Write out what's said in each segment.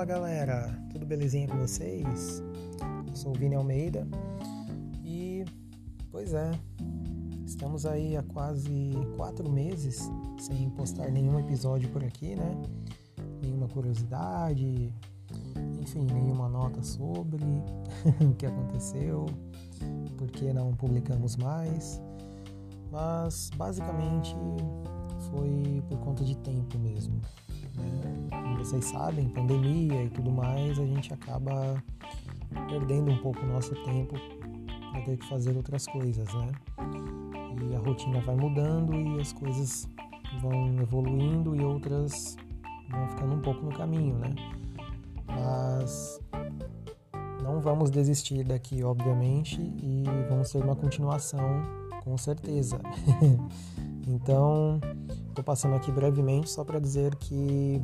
Fala galera, tudo belezinha com vocês? Eu sou o Vini Almeida e, pois é, estamos aí há quase 4 meses sem postar nenhum episódio por aqui, né? Nenhuma curiosidade, enfim, nenhuma nota sobre o que aconteceu, por que não publicamos mais, mas basicamente foi por conta de tempo mesmo. Como vocês sabem, pandemia e tudo mais, a gente acaba perdendo um pouco o nosso tempo para ter que fazer outras coisas, né? E a rotina vai mudando e as coisas vão evoluindo e outras vão ficando um pouco no caminho, né? Mas não vamos desistir daqui, obviamente, e vamos ter uma continuação, com certeza. Então, estou passando aqui brevemente só para dizer que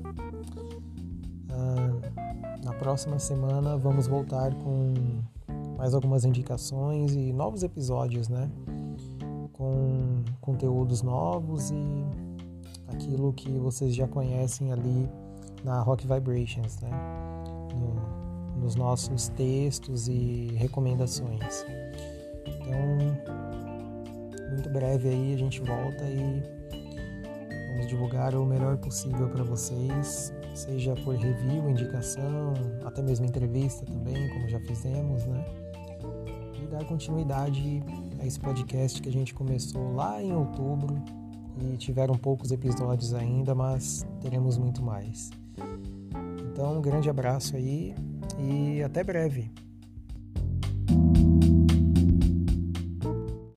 na próxima semana vamos voltar com mais algumas indicações e novos episódios, né? Com conteúdos novos e aquilo que vocês já conhecem ali na Rock Vibrations, né? Nos nossos textos e recomendações. Então, muito breve aí a gente volta e vamos divulgar o melhor possível para vocês, seja por review, indicação, até mesmo entrevista também, como já fizemos, né? E dar continuidade a esse podcast que a gente começou lá em outubro e tiveram poucos episódios ainda, mas teremos muito mais. Então, um grande abraço aí e até breve!